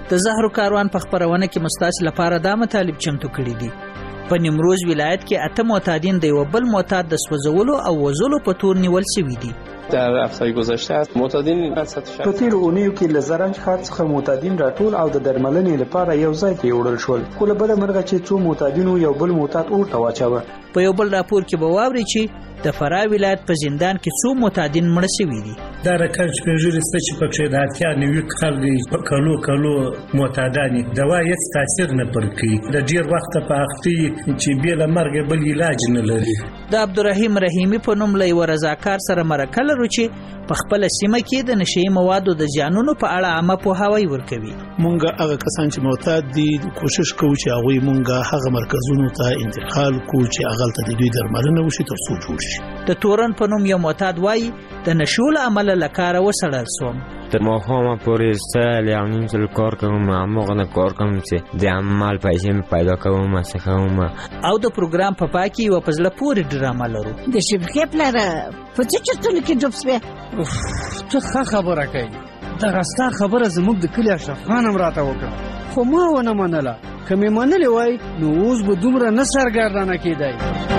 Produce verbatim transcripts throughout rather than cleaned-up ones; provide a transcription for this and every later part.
د زهرو کاروان په خبرونه کې مستاس لپاره دا مطالب چمتو کړی دي. په نیمروز ولایت کې اته معتادین د یو بل معتاد د سوځولو او وژلو په تور نیول شوي دي. در هفته گذشته است معتادین په تیر اونیو کې له زرنج ښار څخه معتادین راټول او د درملنې لپاره یو ځای کې وړل شول. خو له بله مرغه چې څو معتادینو یو بل معتاد اورته واچاوه. په یو بل راپور کې به واوري چې د فراه ولایت په زندان کې څو معتادین مړه شوي دي. دا رقم چې پنځه سته چې پکې د اتیا نوي کال دی په کلو کلو معتادان دوا هیڅ تاثیر نه پر کوي. د ډیر وخت په اختی چې بیا له مرګ بل علاج نه لري. د عبدالرحیم رحیمی په نوم له یو رضاکار سره مرکه لرو چې په خپل سیمه کې د نشئی موادو د زیانونو په اړه عامه پوهاوی ورکوي. مونږ هغه کسان چې معتاد دي کوشش کوو چې هغه مونږ هغه مرکزونو ته انتقال کوو چې هغه ته د دوی درملنه وشي تر څو جوړ شي. د تورن په نوم یو معتاد وایي د نشو له امله له کاره وسړل سوم. تر ماښامه پورې سل یا نیم سل کار کوم، هماغه نه کار کوم چې د عمل پیسې مې پیدا کوم څه کوم. او د پروګرام په پای کې یوه په زړه پورې ډرامه لرو. د شبکې پلاره په څه چرتونو کې ډوب سوې؟ ته ښه خبره کوي. دغه ستا خبره زموږ د کلي اشرف خان هم راته وکړه، خو ما ونه منله. که مې منلې وای نو اوس به دومره نه سرګردانه کېدی.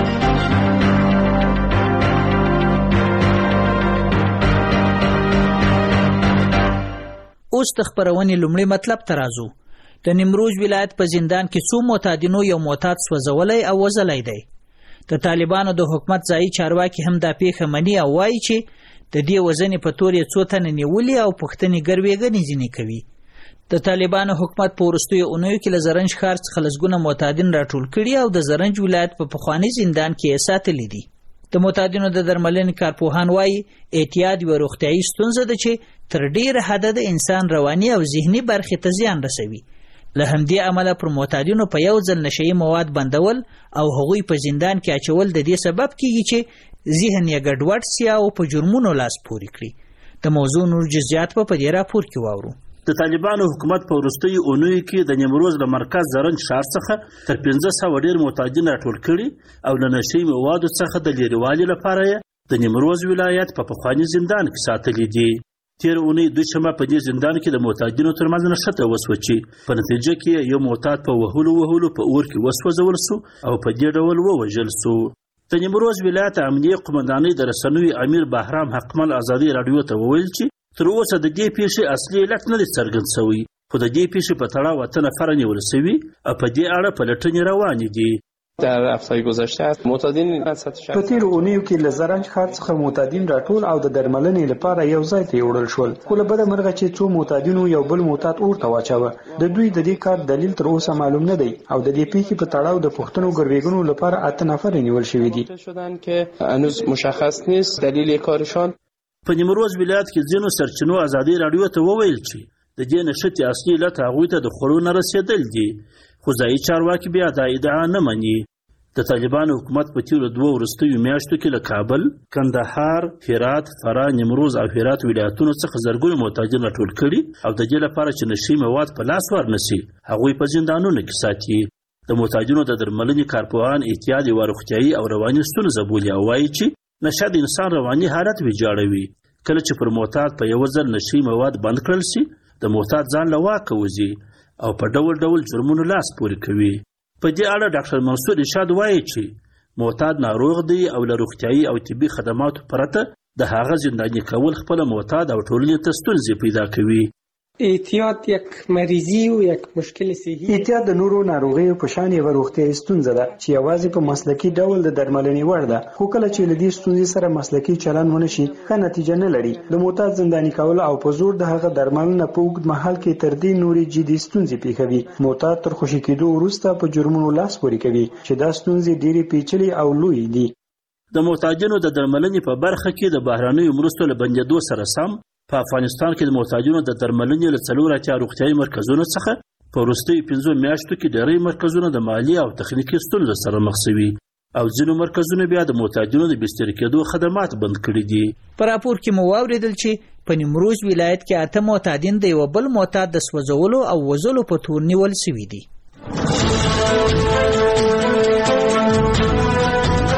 اوس د خبرونې لومړی مطلب ته راځو. د نیمروز ولایت په زندان کې څو معتادینو یو معتاد سوځولی او وژلی دی. د طالبانو د حکومت ځایي چارواکي هم دا پیښه مني او وایي چې د دې وژنې په تور یې څو تنه نیولي او پوښتنې ګروېږنې ځینې کوي. د طالبانو حکومت په وروستیو اونیو کې له زرنج ښار څخه لسګونه معتادین راټول کړي او د زرنج ولایت په پخواني زندان کې یې ساتلي دي. د معتادینو د درملنې کارپوهان وایي اعتیاد یوه روغتیایي ستونزه ده چې تر ډیره حده د انسان رواني او ذهني برخې ته زیان رسوي. له همدې امله پر معتادینو په یو ځل نشئی مواد بندول او هغوی په زندان کې اچول د دې سبب کیږي چې ذهن یې ګډوډ سي او په جرمونو لاس پورې کړي. د موضوع نور جزئیات په دې راپور کې واورو. د طالبانو حکومت په وروستیو اونیو کې د نیمروز له مرکز زرنج ښار څخه تر پنځه سوه ډېر معتادین راټول کړي او له نشئی موادو څخه د لرېوالي لپاره یې د نیمروز ولایت په پخواني زندان کې ساتلي دي. تیر اونۍ دوشنبه په دې زندان کې د معتادینو ترمنځ نښته وسوه چې په نتیجه کې یو معتاد په وهلو وهلو په اور کې وسوځول سو او په دې ډول ووژل سو. د نیمروز ولایت امنیه قومندانۍ د رسنیو امیر بهرام حقمل ازادي راډیو ته وویل چې تر اوسه د دې پیښې اصلي علت نه دی څرګند شوی، خو د دې پیښې په تړاو اته نفره نیول شوي او په دې اړه پلټنې روانې دي. در هفته گذشته است معتادین په تیر اونیو کې له زرنج ښار څخه معتادین راټول او د درملنې لپاره یو ځای ته وړل شول. خو له بده مرغه چې څو معتادینو یو بل معتاد اورته واچاوه. د دوی د دې کار دلیل تر اوسه معلوم نه دی او د دې پیښې په تړاو د پوښتنو ګروېږنو لپاره اته نفر نیول شوي دي. شدن که هنوز مشخص نیست دلیل کارشان. په نیمروز ولایت کې ځینو سرچینو ازادي راډیو ته وویل چې د دې نښتې اصلي علت هغوی ته د خوړو نه رسېدل دي، خو ځایي چارواکي بیا دا ادعا نه مني. د طالبانو حکومت په تیرو دوه وروستیو میاشتو کې له کابل، کندهار، هرات، فراه، نیمروز او هرات ولایتونو څخه زرګونه معتادین راټول کړي او د دې لپاره چې نشئی مواد په لاس ورنشي هغوی په زندانونو کې ساتي. د معتادینو د درملنې کارپوهان اعتیاد یوه روغتیایي او رواني ستونزه بولي او وایي چې نشه د انسان رواني حالت ویجاړوي. کله چې پر معتاد په یو ځل نشئی مواد بند کړل شي د معتاد ځان له واکه وځي او په ډول ډول جرمونو لاس پورې کوي. په دې اړه ډاکټر منصور ارشاد وایي چې معتاد ناروغ دی او له روغتیایي او طبي خدماتو پرته د هغه زنداني کول خپله معتاد او ټولنې ته ستونزې پیدا کوي. اعتیاد یک مریضی او یک مشکل صحي. اعتیاد د نورو ناروغیو په شان یوه روغتیایي ستونزه ده چې یوازې په مسلکي ډول د درملنې وړ ده، خو کله چې له دې ستونزې سره مسلکي چلند ونه شي ښه نتیجه نه لري. د معتاد زنداني کول او په زور د هغه درملنه په اوږد مهال کې تر دې نورې جدي ستونزې پیښوي. معتاد تر خوشي کېدو وروسته په جرمونو لاس پورې کوي چې دا ستونزې ډېرې پیچلې او لویې دي. د معتادینو د درملنې په برخه کې د بهرنیو مرستو له بندېدو سره سم په افغانستان کې د معتادینو د درملنې له څلور اتیا روغتیایي مرکزونو څخه په وروستیو پنځو میاشتو کې ډېری مرکزونه د مالي او تخنیکي ستونزو سره مخ شوي او ځینو مرکزونو بیا د معتادینو د بستر کېدو خدمات بند کړي دي. په راپور کې مو واورېدل چې په نیمروز ولایت کې اته معتادین د یو بل معتاد د سوځولو او وژلو په تور نیول شوي دي.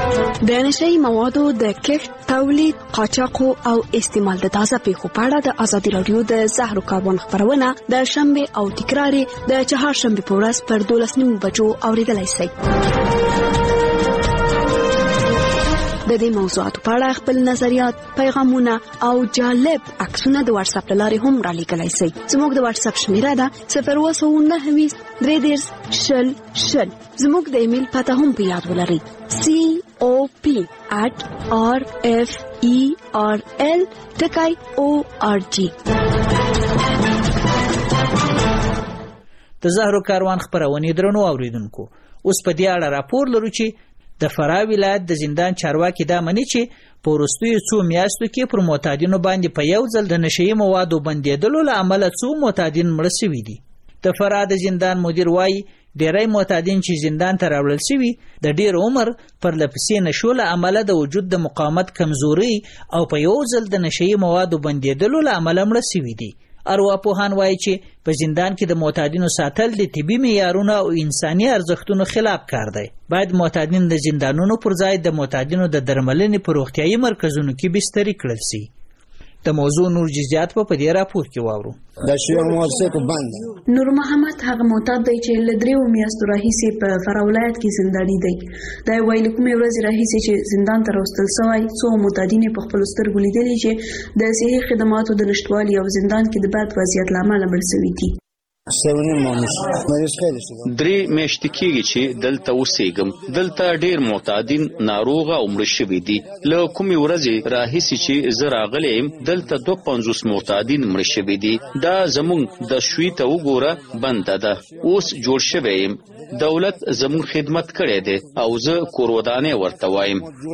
د نشئی موادو د کښت، تولید، قاچاق او استعمال د تازه پیښو په اړه د ازادي راډیو د زهرو کاروان خبرونه د شنبه او تکرار د چهارشنبه په ورځ پر دولس نیمو بجو اوریدلای شئ. د دې موضوعاتو په اړه خپل نظریات، پیغامونه او جالب عکسونه د واتس اپ لارې هم را لیږلی شئ. زموږ د واتس اپ شمیره ده صفر اووه سوه نهه ویشت درې دېرش شل شل. زموږ د ایمیل پته هم په یاد ولرئ: سی او پی at r f e r l ټکی او ار جی. د زهرو کاروان خبرونه درنو اوریدونکو، اوس په دې اړه راپور لرو چې د فراه ولایت د زندان چارواکي دا مني چې په وروستیو څو میاشتو کې پر معتادینو باندې په یو ځل د نشئی موادو بندیدلو له امله څو معتادین مړه شوي دي. د فراه د زندان مدیر وایي ډیری معتادین چې زندان ته راوړل شوي د ډیر عمر پر لپسې نشو له امله د وجود د مقاومت کمزوري او په یو ځل د نشئی موادو بندیدلو له امله مړه شوي دي. ارواپوهان وایي چې په زندان کې د معتادینو ساتل د طبي معیارونو او انساني ارزښتونو خلاف کار دی. باید معتادین د زندانونو پر ځای د معتادینو د درملنې په روغتیايي مرکزونو کې بستري کړل شي. د موضوع نور جزئیات په دې راپور کې واورو. دا شی مورسه کو باندې نور محمد هغه معتاد دی چې لدریو میاشتو راهیسې په فراه ولایت کې زنداني دی. دا ویل کومې ورځې راهیسې چې زندان ته راوستل شوی، څو معتادین په خپل سترګو لیدلي چې د صحي خدماتو د نشټوالي او زندان کې د بد وضعیت لامل مړ شوي دي. درې میاشتې کېږي چې دلته اوسېږم. دلته ډېر معتادین ناروغه او مړه شوي دي. له کومې ورځې راهیسې چې زه راغلی یم دلته دوه پنځوس معتادین مړه شوي دي. دا زموږ د شوي ته وګوره بنده ده. اوس جوړ شوی یم. دولت زموږ خدمت کړی دی او زه کور ودانۍ ورته وایم.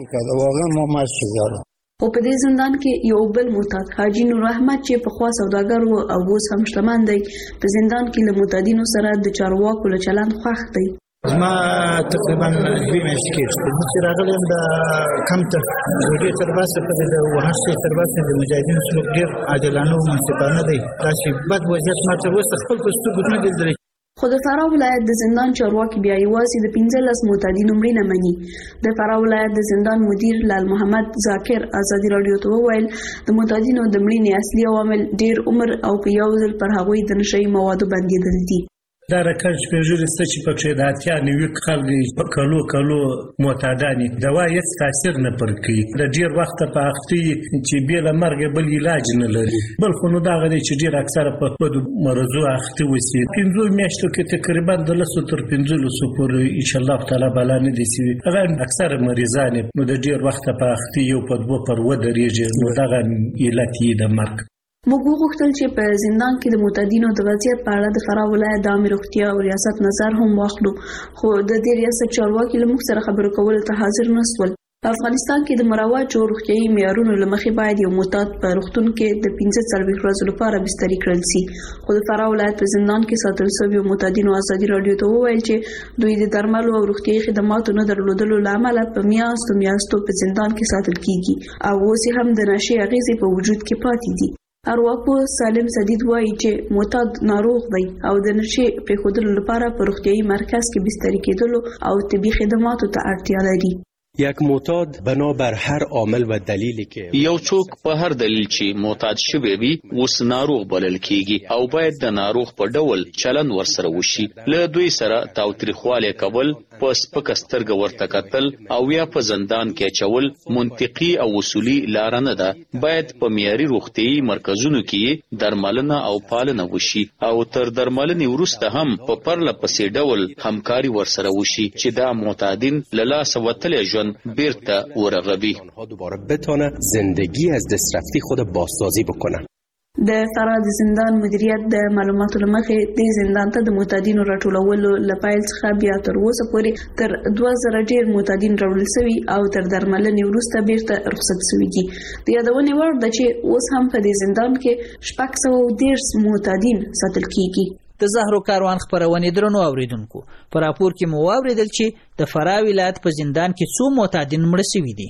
او په دې زندان کې یو بل معتاد حاجی نور احمد چې په خوا سوداګر و او اوس هم شتمن دی، په زندان کې له معتادینو سره د چارواکو له چلند خوښ دی. ما تقریبا دوه میاشتې کېږي چې راغلی یم. د کم تر روژې تر باسه پورې د وهشتې تر باسه د مجاهدینو سلوک ډېر عادلانه او منصفانه دی. داسې بد وضعیت ما تر اوسه خپل په سترګو نه لیدلی. خو د فراه ولایت د زندان چارواکي بیا یوازې د پنځلس معتادینو مړینه مني. د فراه ولایت د زندان مدیر لال محمد ذاکر ازادي راډیو ته وویل د معتادینو د مړینې اصلي عوامل ډیر عمر او په یو ځل پر هغوی د نشئی موادو بندیدل دي. دا رکل چې پېژوري سته چې پکې د اتیا نوي خلک په کلو کلو معتادان دوا هېڅ تاثیر نه پر کوي. د ډېر وخته په اخته چې بې له مرګه بل علاج نه لري. بل خو نو دغه دی چې ډېر اکثره په بدو مرضو اخته وسي. پنځو میاشتو کې تقریبا د لسو تر پنځلسو پورې انشاءالله تعالی بلا نه دي سوي. هغه اکثره مریضان نو د ډېر وخته په اخته یو په دوه پر ودرېږي. نو دغه علت یې د مرګ. موږ وغوښتل چې په زندان کې د معتادینو د وضعیت په اړه د فراه ولایت د عامه روغتیا او ریاست نظر هم واخلو، خو د دې ریاست چارواکي له موږ سره خبرو کولو ته حاضر نه شول. په افغانستان کې د مروجو روغتیايي معیارونو له مخې باید یو معتاد په روغتون کې د پنځه څلوېښت ورځو لپاره بستري کړل شي. خو د فراه ولایت په زندان کې ساتل شویو معتادینو ازادي راډیو ته وویل چې دوی د درملو او روغتیايي خدماتو نه درلودلو له امله په میاشتو میاشتو په زندان کې ساتل کیږي او اوس هم د نشې اغېزې په وجود کې پاتې دي. ارواپوه سالم سدید وایي چې معتاد ناروغ دی او د نشې پرېښودلو لپاره په روغتیايي مرکز کې بستري کېدلو او طبي خدماتو ته اړتیا لري. یک معتاد بنابر هر عامل و دلیلی که یو څوک په هر دلیل چې معتاد شوی وي اوس ناروغ بلل کیږي او باید د ناروغ په ډول چلن ورسره وشي. له دوی سره تاوتریخوالی کول، په سپکه سترګه ورته کتل او یا په زندان کې اچول منطقي او اصولي لاره نه ده. باید په معیاري روغتیايي مرکزونو کې درملنه او پالنه وشي او تر درملنې وروسته هم په پرله پسې ډول همکاري ورسره وشي چې دا معتادین له لاسه وتلی ژوند بیرته ورغوي. دوباره بتونه زندگی از دسترفتی خود بازسازی بکنه. د فراه د زندان مدیریت د معلوماتو له مخې د زندان ته د معتادینو راټولولو له پیل څخه بیا تر اوسه پورې تر دوه زره ډېر معتادین راوړل شوي او تر درملنې وروسته بیرته رخصت شوي دي. د یادونې وړ ده چې اوس هم په دې زندان کې شپږ سوه دېرش معتادین ساتل کیږي. د زهرو کاروان خبرونه درنو اوریدونکو، په راپور کې مو واوریدل چې د فراه ولایت په زندان کې څو معتادین مړه شوي دي.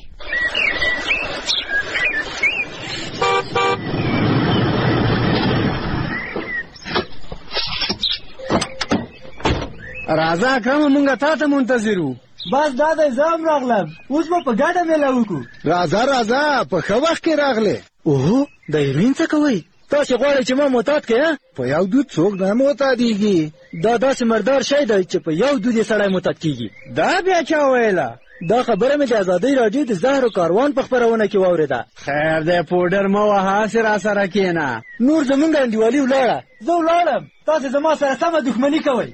راځه اکرم، مونږه تا ته منتظر وو. بس دا د زام راغلم اوس په ګډه مېله وکړو راځه راځه په ښه وخت کې راغلې اوه د یمین څه کوئ تاسې غواړئ چې ما معتاد کړې په یو دود څوک نه معتادېږي دا داسې مردار شی دی چې په یو دود یې سړی معتاد کېږي دا بیا چا ویله دا خبره مې د ازادۍ راډیو د زهرو کاروان په خپرونه کې واورېده خیر دی پوډر مه وهه هسې را سره کښېنه نور زمونږ انډیوالي ولاړه زه ولاړم تاسې زما سره سمه دښمني کوئ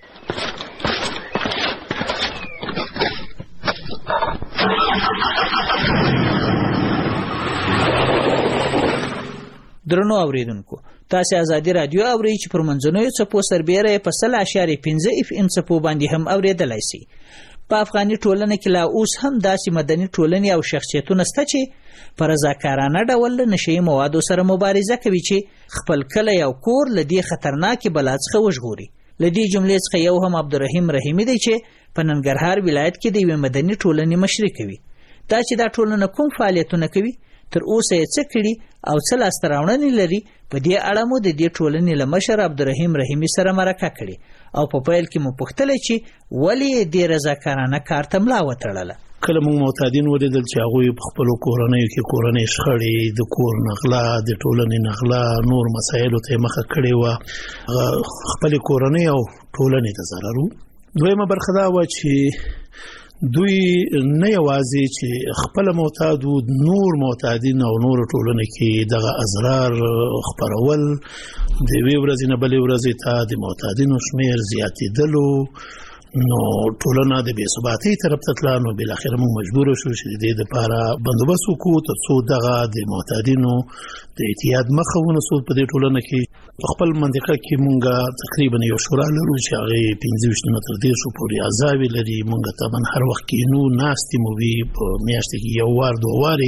درنو اوریدونکو تاسو ازادي رادیو اورئ چې پر منځنوي څپو سربېره په سل اشاریه پنځه اف ام څپو باندې هم اوریدلای شي. په افغاني ټولنه کې لا اوس هم داسې مدني ټولنې او شخصیتونه شته چې په رضاکارانه ډول له نشي موادو سره مبارزه کوي چې خپل کلی او کور له دې خطرناکې بلا څخه وژغوري. له دې جملې څخه یو هم عبدالرحیم رحیمي دی چې په ننګرهار ولایت کې د یوې مدني ټولنې مشري کوي. دا چې دا ټولنه کوم فعالیتونه کوي تر اوسه یې څه کړي او څه لاسته راوړنې لري په دې اړه مو د دې ټولنې له مشر عبدالرحیم رحیمي سره مرکه کړې او په پیل کې مو پوښتلې چې ولې دې رضاکارانه کار ته ملا وتړله. کله موږ معتادین ولیدل چې هغوی په خپلو کورنیو کې کورنۍ شخړې د کور نغله د ټولنې نغله نور مسایلو ته یې مخه کړې وه خپلې کورنۍ او ټولنې ته ضرر و. دویمه برخه دا وه چې دوی نه یوازې چې خپل معتاد نور معتادین او نور ټولنه کې دغه اضرار خبرول د وی ورځې نه بلې ورځې ته د معتادینو شمیر زیاتېدلو نو ټولنه د بې ثباتۍ طرف ته تله نو بالاخره موږ مجبور شو چې د دې لپاره بندوبست وکړو تر څو دغه د معتادینو د اعتیاد مخه ونیسو. په دې ټولنه کې خپل منطقه کې موږ تقریبا یو شورا لرو چې هغه پنځه ویشت نه تر دېرشو پورې اعضاوې لري. موږ طبعا هر وخت کې نو ناستې مو وي په میاشت کې یو وار دوه وارې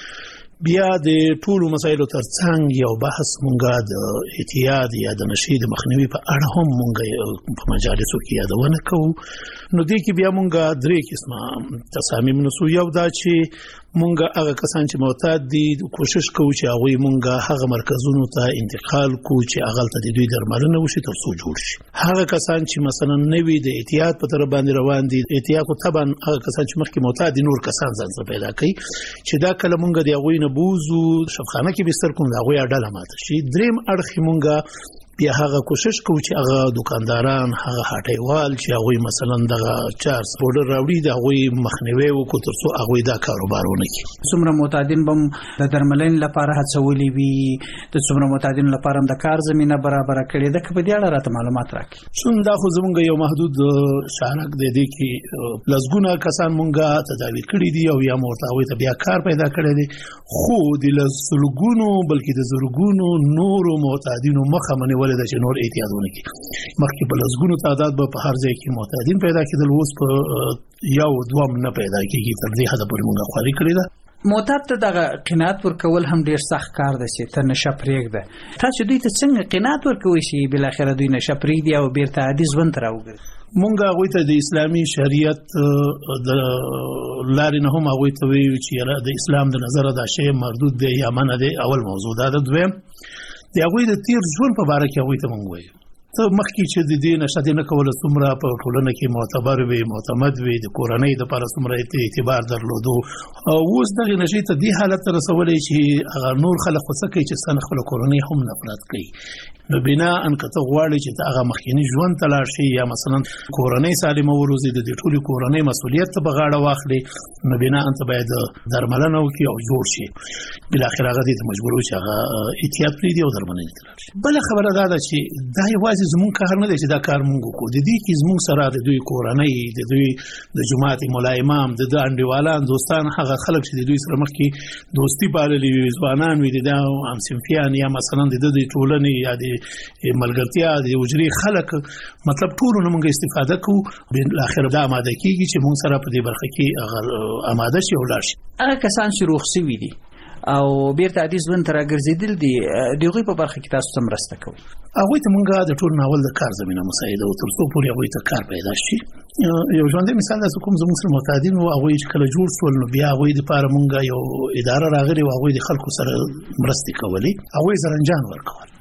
بیا د ټولو مسایلو ترڅنګ یو بحث مونږه د اعتیاد یا د نشي د مخنیوي په اړه هم مونږه په مجالسو کې یادونه کوو. نو دې کې بیا مونږه درې قسمه تصامیم نسو. یو دا چې مونږه هغه کسان چې معتاد دي کوشش کوو چې هغه مونږه هغه مرکزونو ته انتقال کوو چې هغه ته د دوی درملنه وشي تر څو جوړ شي. هغه کسان چې مثلا نوی د اعتیاد په طرف باندې روان دي اعتیاد خو طبعا هغه کسان چې مخکې معتاد دي نور کسان ځان پیدا کوي چې دا کله مونږه د هغه نه بوزو شفخانه کې بستر کوم دا هغه اډاله ماته شي. دریم اړخ مونږه بیا هغه کوشش کوو چې هغه دکانداران هغه هټیوال چې هغه مثلا دغه چارس پودر راوړي دا هغه مخنیوي وکړي تر څو هغه دا کاروبارونه کوي. څومره معتادین بم د درملنې لپاره هڅولې وي د څومره معتادین لپاره د کار زمينه برابر کړي د کبه دی اړه راته معلومات راکړي. څون دا خو زمونږ یو محدود شارک دی دی کې لزګونه کسان مونږه تداوی کړي دي او یا مرتاوي ته بیا کار پیدا کړي دي خو د لزګونو بلکې د زرګونو نورو معتادینو مخه منو ولې د نور احتیاطونه کې مخکې په لزګونو تعداد به په هر ځای کې معتادین پیدا کېدل اوس په یو دوه نه پیدا کېږي تر دې حد پورې موږ خواري کړی ده. معتاد ته دغه قناعت ورکول هم ډیر سخت کار دی چې ته نشه پرېږده. تاسو دوی ته څنګه قناعت ورکوئ چې بالاخره دوی نشه پرېږدي او بیرته عادي ژوند ته راوګرځي؟ مونږ هغوی ته د اسلامي شریعت د لارې نه هم هغوی ته ویو چې د اسلام د نظره دا شی مردود دی یا منع دی. اول موضوع دا ده. دویم د هغوی د تیر ژوند په باره کې هغوی ته مونږ وایو ته مخکې چې د دې نشه دې نه کوله څومره په ټولنه کې معتبر وي معتمد وي د کورنۍ دپاره څومره اعتبار درلودو اوس دغې نشې ته دې حالت ته رسولی چې هغه نور خلک خو څه کوي چې ستا نه خپله کورنۍ هم نفرت کوي. نو بنا ان که ته غواړې چې ته هغه مخکیني ژوند ته لاړ شي یا مثلا کورنۍ سالمه وروزي د دې ټولې کورنۍ مسؤلیت ته په غاړه واخلې نو بنا ان ته باید درملنه وکړي او جوړ شي. بالاخره هغه دې ته مجبور و چې هغه احتیاط پرېږدي او درملنې ته لاړ شي. بله خبره دا ده چې دا یوازې زمونږ کار نه دی چې دا کار مونږ وکړو. د دې کې زمونږ سره د دوی کورنۍ د دوی د جماعت مولا امام د ده انډیوالان دوستان هغه خلک چې د دوی سره مخکې دوستي پاللي وي ځوانان وي د ده همصنفیان یا مثلا د ده د ټولنې یا د ملګرتیا د حجرې خلک مطلب ټولو نه موږ استفاده کوو. بالاخره دا آماده کېږي چې موږ سره په دې برخه کې آماده شي او لاړ شي. هغه کسان چې روغ شوي دي او بیرته عادي ژوند ته راګرځېدل دي د هغوی په برخه کې تاسو څه مرسته کوئ؟ هغوی ته موږ د ټول ناول د کار زمینه مساعده او تر څو پورې هغوی ته کار پیدا شي. یو ژوندی مثال داسې کوم زموږ سره معتادین وو هغوی چې کله جوړ شول نو بیا هغوی دپاره موږ یو اداره راغلې وه هغوی د خلکو سره مرستې کولې هغوی زرنجان ورکول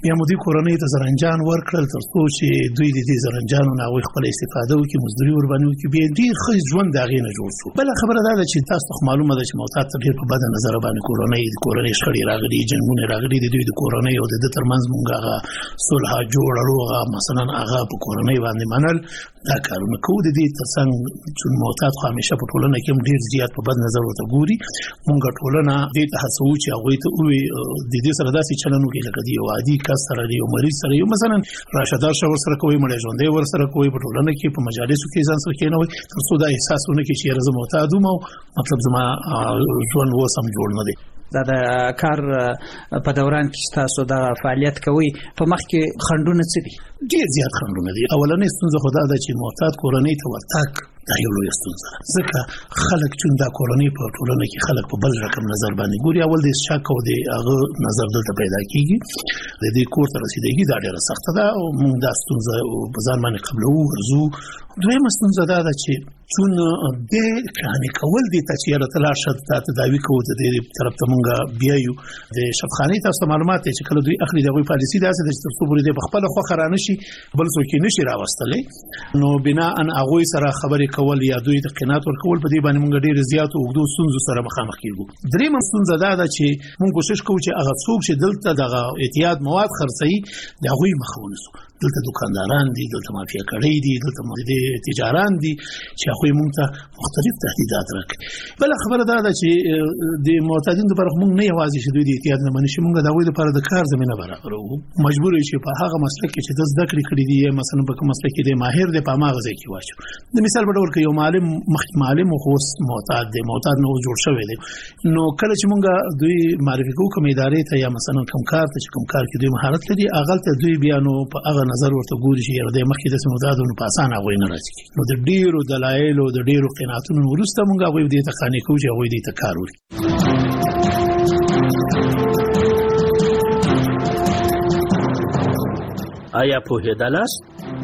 بیا مو دې کورنۍ ته زرنجان ورکړل تر څو چې دوی د دې زرنجانو نه هغوی خپله استفاده وکړي، مزدوري ورباندې وکړي، بیا ډېر ښه ژوند د هغې نه جوړ شو. بله خبره دا ده چې تاسو ته معلومه ده چې معتاد ته ډېر په بده نظره باندې کورنۍ د کورنۍ شخړې راغلي، جنګونه راغلي، د دوی د کورنۍ او د ده تر منځ مونږ هغه صلح جوړه روغه مثلا هغه په کورنۍ باندې منل، دا کارونه کوو. د دې تر څنګ چې معتاد خو همیشه په ټولنه کې هم ډېر زیات په بد نظر ورته ګوري، مونږ ټولنه دې ته هڅوو چې هغوی ته ووایي د دې سره داسې چلند وکړي لکه د یو عادي کس سره، د یو مریض سره، یو مثلا راشدار شه ورسره کوئ، مړی ژوندی ورسره کوئ، په ټولنه کې په مجالسو کې ځان سره کېنوئ تر څو دا احساس ونه کړي چې یاره زه معتاد وم او مطلب زما ژوند اوس هم جوړ نه دی. دا د کار په دوران کې تاسو دا فعالیت کوي، په مخ کې خنډونه څه دي؟ ډېر زیات خنډونه دي. اولنۍ ستونزه خو دا ده چې معتاد کورنۍ ته ورتګ دا یو لویه ستونزه ده، ځکه خلک چون دا کورنۍ په ټولنه کې خلک په بل رقم نظر باندې ګوري. اول د شک او د هغه نظر دلته پیدا کېږي، د دې کور ته رسېدګي دا ډېره سخته ده او موږ دا ستونزه په ځان باندې قبلوو ورځو. دویمه ستونزه دا ده چې چون دې قانع کول دي ته چې یاره ته لاړ شه تا تداوي کوو، د دې طرف ته موږ بیایو. د شفاخانې تاسو ته معلومات دی چې کله دوی اخلي د هغوی پالیسي داسې ده چې تر څو پورې دی په خپله خوښه را نه شي بل څوک یې نه شي راوستلی، نو بناءً هغوی سره خبرې کول یا دوی ته قناعت ورکول، په دې باندې موږ ډېرې زیاتو اوږدو ستونزو سره مخامخ کېږو. درېیمه ستونزه دا ده چې موږ کوشش کوو چې هغه څوک چې دلته دغه اعتیاد مواد خرڅوي د هغوی مخه ونیسو. دلته دکانداران دي، دلته مافیا کړی دي، دلته تجاران دي چې هغوی موږ ته مختلف تهدیدات راکړي. بله خبره دا ده چې د معتادینو لپاره موږ نه یوازې چې دوی د اعتیاد نه منع شي، موږ د هغوی لپاره د کار زمینه برابروو. مجبور یو چې په هغه مسلک کې چې ده زده کړې کړي دي، مثلا په کوم مسلک کې دی ماهر دی، په هماغه ځای کې واچو. د مثال په ډول که یو معلم مخکې معلم خو اوس معتاد دی، معتاد نه اوس جوړ شوی دی، نو کله چې موږ دوی معرفي کوو کوم ادارې ته یا مثلا کوم کار ته چې کوم کار کې دوی مهارت لري، هغلته دوی بیا نو په هغه نظر ورته ګوري چې یاره دی مخکې داسې معتاد و، نو په اسانه هغوی نه راځي. نو د ډېرو دلایلو د ډېرو قناعتونو وروسته موږ هغوی دې ته قانع کوو چې هغوی دې ته کار وکړي. آیا پوهېدلاست؟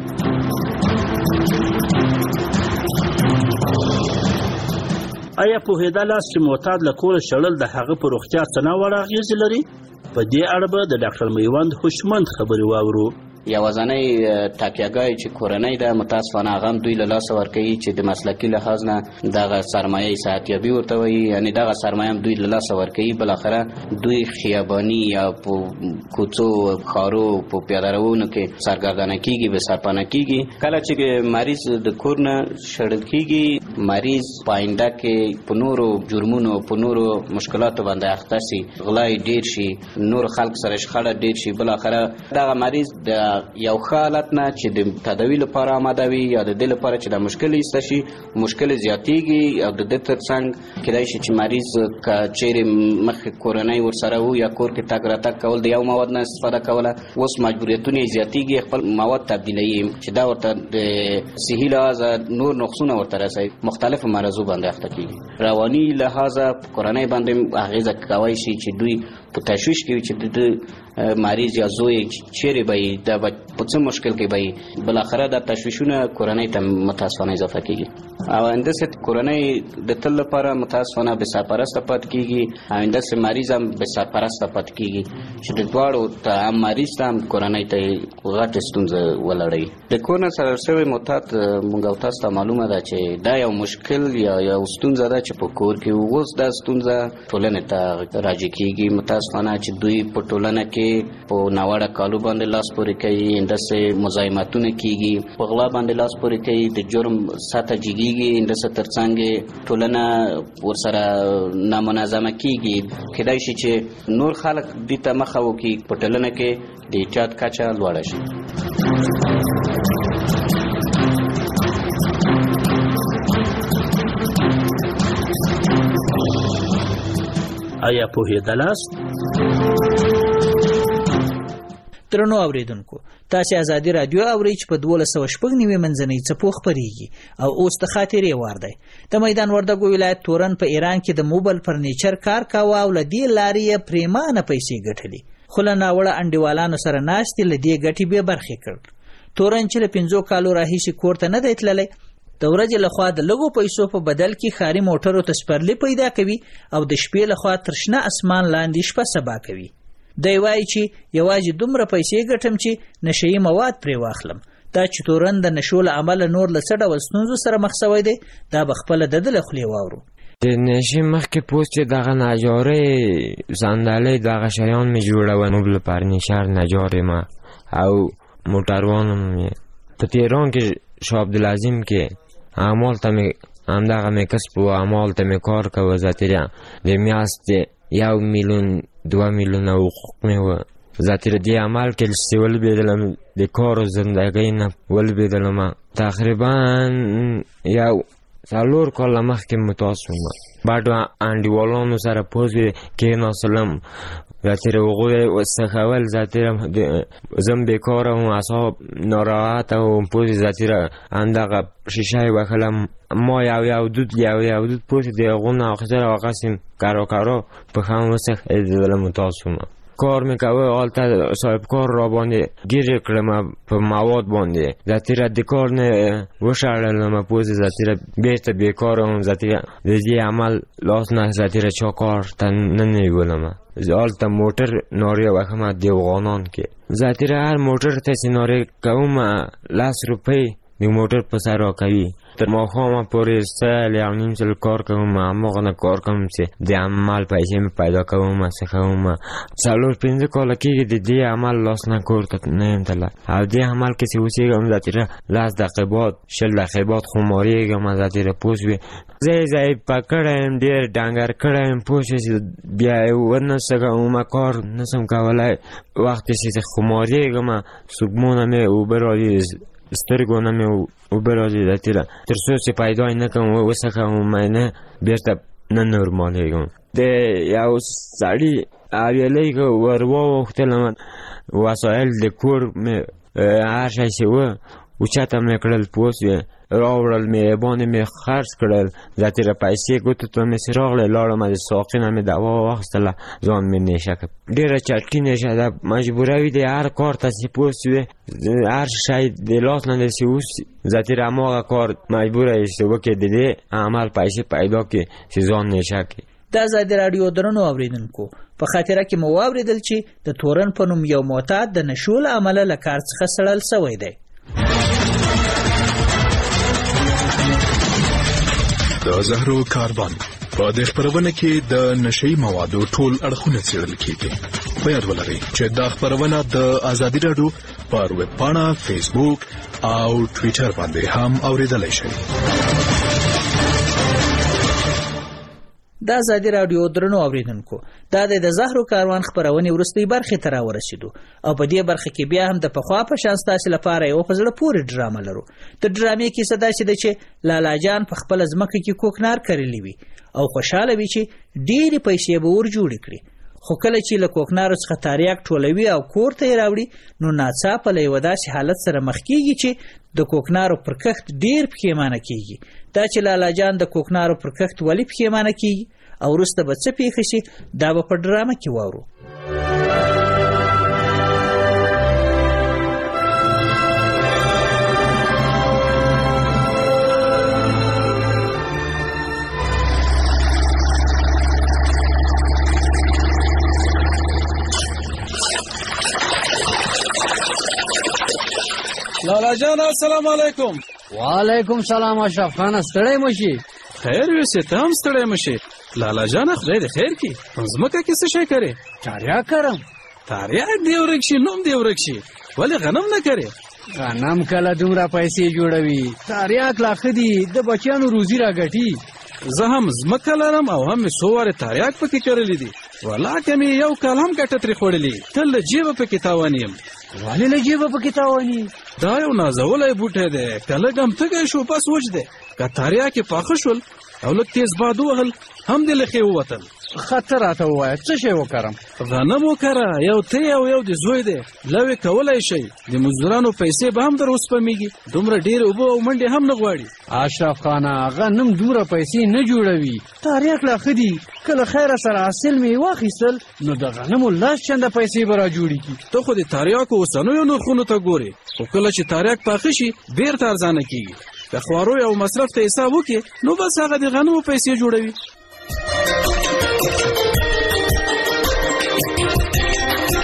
آیا پوهېدلاست چې معتاد له کوره شړل د هغه په روغتیا څه ناوړه اغېزې لري؟ په دې اړه به د ډاکټر میوند هوشمند خبرې واورو. یوازنۍ تکیهګاه چې کورنۍ ده متاسفانه هغه هم دوی له لاسه ورکوي چې د مسلکي لحاظ نه دغه سرمایه صحتیابي ورته وایي، یعنې دغه سرمایه هم دوی له لاسه ورکوي. بالاخره دوی خیاباني یا په کوڅو ښارو په پیاده روونو کې سرګردانه کېږي، بې سرپناه کېږي. کله چې مریض د کور نه شړل کېږي، مریض په آینده کې په نورو جرمونو په نورو مشکلاتو باندې اخته شي، غلا یې ډېر شي، نور خلک سره شخړه ډېر شي. بالاخره دغه مریض د یو حالت نه چې د تداوی لپاره آماده وي یا د دې لپاره چې د مشکل ایسته شي، مشکل زیاتېږي او د دې ترڅنګ کېدای شي چې مریض که چیرې مخکې کورنۍ ورسره وو یا کور کې تګ راتګ کول د یو مواد نه استفاده کوله، اوس مجبوریتونه یې زیاتېږي، خپل مواد تبدیلوي چې دا ورته د صحي لحاظه نور نقصونه ورته رسوي، مختلفو مرضو باندې اخته کېږي. رواني لحاظه کورنۍ باندې اغېزه کولی شي چې دوی په تشویش کې وي چې د مریض یا زوی چیرې به یې دا به په څه مشکل کې به یې، بالاخره دا تشویشونه کورنۍ ته متاسفانه اضافه کېږي او همداسې کورنۍ د تل لپاره متاسفانه بې سرپرسته پاتې کېږي او همداسې مریض هم بې سرپرسته پاتې کېږي چې د دواړو ته هم مریض ته هم کورنۍ ته یې غټې ستونزه ولړوي. د کور نه سره شوی معتاد موږ او تاسو ته معلومه ده چې دا یو مشکل یا یو ستونزه ده چې په کور کې اوس دا ستونزه ټولنې ته راجع کېږي. متاسفانه چې دوی په ټولنه کې په ناوړه کالو باندې لاس پورې کوي، همداسې مزاحمتونه کېږي، په غلا باندې لاس پورې کوي، د جرم سطحه جګېږي، همداسې ترڅنګ ټولنه ورسره نامنظمه کېږي. کېدای شي چې نور خلک دې ته مخه وکړي، په ټولنه کې د اعتیاد کچه لوړه شي. آیا پوهېدلاست؟ درنو اوریدونکو، تاسو آزادي رادیو اورئ چې په دولس سوه شپږ نوي منځنۍ څپو خپرېږي او اوس د خاطرې وار دی. د میدان وردګو ولایت تورن په ایران کې د موبایل فرنیچر کار کاوه او له دې لارې یې پرېمانه پیسې ګټلې، خو له ناوړه انډیوالانو سره ناستې له دې ګټې بې برخې کړ. تورن چې له پنځو کالو راهیسې کور ته نه دی تللی، د ورځې لخوا د لږو پیسو په بدل کې ښاري موټرو ته سپرلي پیدا کوي او د شپې لخوا تر شنه اسمان لاندې شپه سبا کوي. دی وایي چې یوازې دومره پیسې ګټم چې نشهیي مواد پرې واخلم. دا چې تورن د نشو له امله نور له څه ډول ستونزو سره مخ سوی دی دا به خپله د ده له خولې واورو. د نشې مخکې پوست چې دغه نجارۍ صندلۍ دغه شیان مې جوړول موږ له فرنیچر نجارې ما او موټروان مې په تهران کې شاه عبدالعظیم کې اعمال ته مې همدغه مې کسب و اعمال ته مې کار کوه زاتیره د میاشتې یو میلیون دوه میلیونه حقوق مې وه زاتیره دې عمل کې چې ولوېدلم د کار و زندګۍ نه ولوېدلم تقریبا یو څلور کاله مخکې متاز شوم بعدو انډیوالانو سره پوز کېناستلم زاتیره هغوی وسخول زاتیره زم بیکاره وم اعصاب ناراحته وم پوز زاتیره همدغه شیشه یې وهلم ما یو یو دود یو یو دود پوز د هغو نه اخیستل او هغسې کرا کرا پښه مې وسخېدله متاز شوم کار مې کوه هلته صاحب کار را باندې ګیر کړم په مواد باندې زاتیره د کار نه وشړلم پوز زاتیره بېرته بیکاره وم زاتیره د دې عمل لاس نه زاتیره چا کار ته نه نیولم هلته موټر نارې وهم د افغانان کې زاتیره هر موټر ته چې نارې کوم لس روپۍ د موټر په سر راکوي تر ماښامه پورې سل یو نیم سل کار کوم هماغه نه کار کوم چې د عمل پیسې مې پیدا کوم څه کوم څلور پنځه کاله کېږي د دې عمل لاس نه کور ته نه یم تللی او دې عمل کې چې اوسېږم زاتیره لس دقیقې بعد شل دقیقې بعد خمارېږم زاتیره پوه شوې زه یې ضعیفه کړی یم ډېر ډنګر کړی یم پوه شوې چې بیا یې ونه سګم کار نشم کولی وخت چې خمارېږم صبحونه مې اوبه راځي سترګو نه مې اوبه راځي زاتیره تر څو چې پیدا یې نه کړم وڅښم مې نه بېرته نه نورمالېږم د یو سړي حویلۍ کې ور واوښتلم وسایل د کور مې هر شی چې وه اوچته مې کړل پوه شوې راوړل مې باندې مې خرڅ کړل زاتیره پیسې ګوتو ته مې چې راغلی لاړم د ساقي نه مې دوا واخیستله ځان مې نیشه کړ ډېره چټکي نیشه ده مجبوروي دی هر کار ته چې پوه شوې هر شی د لاس نه چې اوسي زاتیره هماغه کار مجبوره یې چې وکړې د دې عمل پیسې پیدا کړې چې ځان نیشه کړې. د ازادي راډیو درنو اورېدونکو په خاطره کې مو واورېدل چې د تورن په نوم یو معتاد د نشو له امله له کار څخه سړل سوی دی. د زهرو کاروان په دې خپرونه کې د نشئی موادو ټول اړخونه څېړل کیږي. په یاد ولرئ چې دا خپرونه د ازادي راډیو پر ویب پاڼه، فیسبوک او ټویټر باندې هم اوریدلای شئ. د ازادي راډیو درنو اوریدونکو دا د زهرو کاروان خپرونې وروستۍ برخې ته راورسېدو او په دې برخه کې بیا هم د پخوا په شان ستاسې لپاره یو په زړه پورې ډرامه لرو. د ډرامې کیسه داسې ده چې لالا جان په خپله ځمکه کې کوکنار کرلی وي او خوشحاله وي چې ډېرې پیسې به ور جوړې کړي، خو کله چې له کوکنارو څخه تاریاک ټولوي او کور ته یې راوړي نو ناڅاپه له یوه داسې حالت سره مخ کېږي چې د کوکنارو پر کښت ډېر پښیمانه کېږي. دا چې لالا جان د کوکنارو پر کښت ولې پښیمانه کېږي او وروسته به څه پېښه شي دا به په ډرامه کې واورو. لالا جان السلام علیکم. وعلیکم سلام اشرف خان، ستړی مشي؟ خیر یوسې ته هم ستړی مشي. لالا جان خدای دې خیر کړي. ځمکه کې څه شی کرې؟ تاریاک کرم. تاریاک دې ورک شي نوم دې ورک شي، ولې غنم نه کرې؟ غنم کله دومره پیسې جوړوي، تاریاک لا ښه دي د بچیانو روزي راګټي. زه هم ځمکه لرم او هم مې څو وارې تاریاک پکې کرلی دي، ولاکه مې یو کال هم ګټه ترې خوړلې. تل له جیبه پکې تاوان یم. ولې له جیبه پکې تاواني؟ دا یو نازولی بوټی دی، که لږ هم تږی شو بس وچ دی، که تاریاک یې پاخه شول او لږ تیز باد ووهل هم دې له ښې ووتل. ښه ته راته ووایه څه شی وکرم؟ غنم وکره، یو تی او یو د زوی دی، لوې کولی شئ. د مزدورانو پیسې به هم در وسپمیږي، دومره ډېرې اوبه او منډې هم نه غواړي. اشرف خانه غنم دومره پیسې نه جوړوي، تاریاک لا ښه دي. که له خیره سره حاصل مې واخیستل نو د غنمو لس چنده پیسې به را جوړې کړي. ته خو د تاریاکو اوسنیو نرخونو ته ګورې، خو کله چې تاریاک پاخه شي بېرته ارزانه کېږي. که خواروی او مصرف ته حساب وکړې نو بس هغه د غنمو پیسې جوړوي.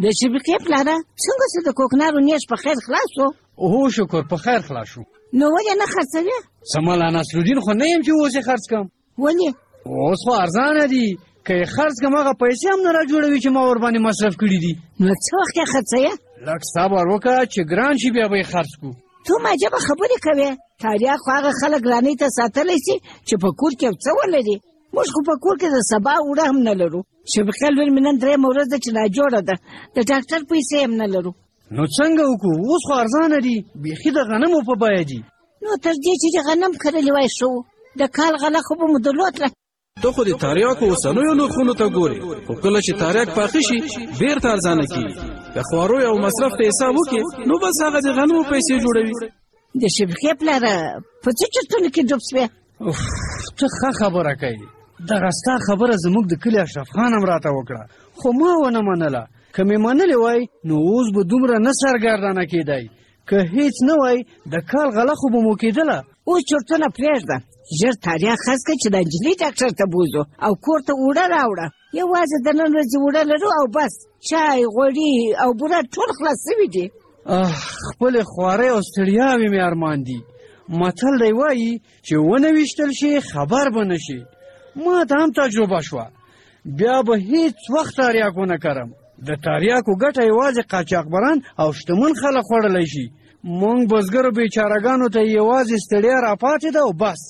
د شبقې پلاره څنګه چې د کوکنارو نیش په خیر خلاص و؟ هو شکر په خیر خلاص شو. نو ولې نه خرڅوې؟ سمالا نصرالدین خو نه یم چې اوس یې خرڅ کړم. ولې؟ اوس خو ارزانه دي، که یې خرڅ کړم هغه پیسې هم نه راجوړوي چې ما ورباندې مصرف کړي دي. نو څه وخت یې خرڅوې؟ لږ صبر وکړه چې ګران شي بیا به یې خرڅ کړو. تو عجبه خبرې کوې. تاریخ خو هغه خلک رانۍ ته ساتلی شي چې په کور کې یو څه ولري. موږ خو په کور کې د سبا اوړه هم نه لرو. شبقې لور مې نن درېیمه ورځ ده چې ناجوړه ده، د ډاکټر پیسې هم نه لرو. نو څنګه وکړو؟ اوس خو ارزانه دي، بیخي د غنمو په بیه دي. نو تر دې چې د غنم کرلي وای ښه و، د کال غله خو به مو درلودله. ته خو د تریاکو اوسنیو نرخونو ته ګورې، خو کله چې تریاک پاخه شي بیرته ارزانه کېږي. د خوارو او مصرف ته حساب وکړې نو بس هغه د غنمو پیسې جوړوي. د شبقې پلاره په څه چرتونو کې ډوب سوې؟ ته ښه خبره کوې. دغه ستا خبره زموږ د کلي اشرف خان هم راته وکړه، خو ما ونه منله. که مې منلې وای نو اوس به دومره نه سرګردانه کېدی. که هیڅ نه وای د کال غله خو به مو کېدله. اوس چرتونه پرېږده، ژر تاریخ خرڅ کړه چې د نجلۍ ډاکټر ته بوځو او کور ته اوړه راوړه. یوازې د نن ورځې اوړه لرو او بس. چای، غوړي او بوره ټول خلاص شوي دي. خپلې خوارۍ او ستړیاوې مې ارمان دي. متل دی وایي چې ونه ویشتل شي خبر به نه شي. ما ته هم تجربه شوه، بیا به هیڅ وخت تریاک ونه کرم. د تریاکو ګټه یوازې قاچاقبران او شتمن خلک خوړلی شي. مونږ بزګرو بیچارهګانو ته یوازې ستړیا راپاتې ده او بس.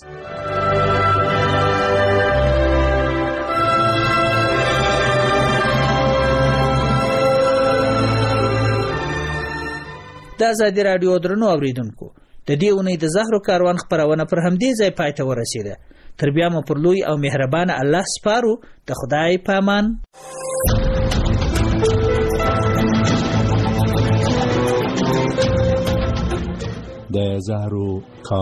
د ازادي راډیو درنو اوریدونکو، د دې اونۍ د زهرو کاروان خپرونه پر همدې ځای پای ته ورسېده. تر بیا مو پر لوی او مهربانه الله سپارو. د خدای په امان. د زهرو